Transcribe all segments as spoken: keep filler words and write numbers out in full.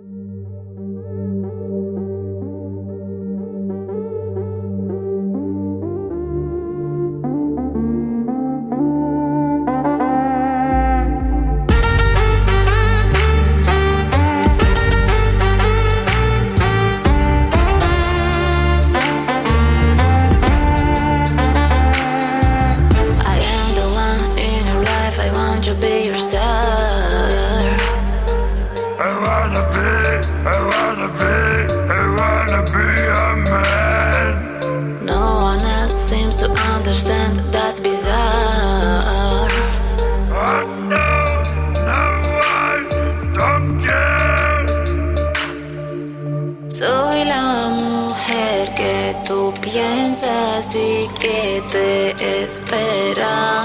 Así que te espera.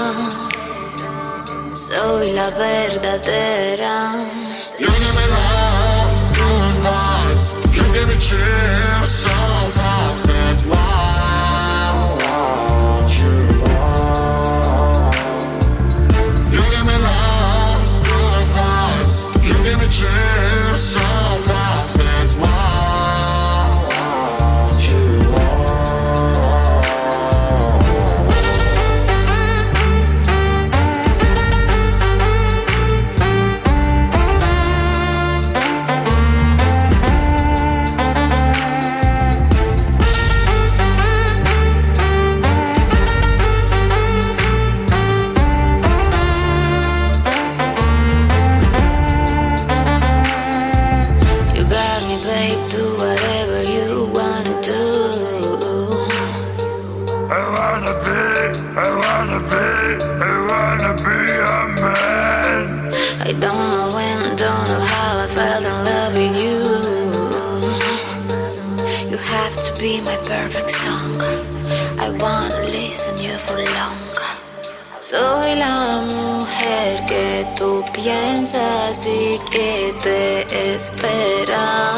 Soy la verdadera. You give me love, good vibes. You give me chills sometimes. That's why I want you. You give me love, good vibes. You give me chills sometimes. That's why. Be my perfect song. I wanna listen you for long. Soy la mujer que tú piensas y que te espera.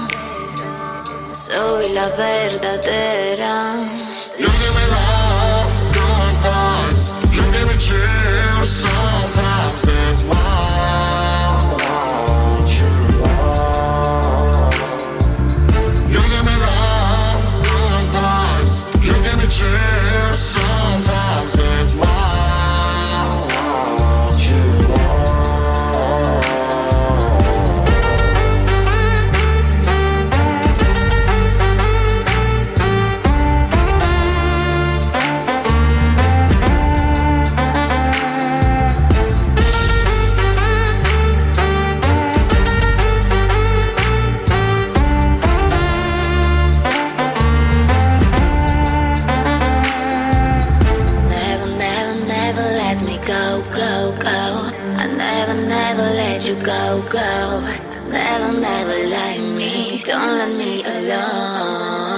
Soy la verdadera. You give me love, good vibes. You give me chills sometimes. That's why I want you. You give me love, good vibes. You give me chills sometimes. That's why I want you. Go, go, never, never like me. Don't let me alone.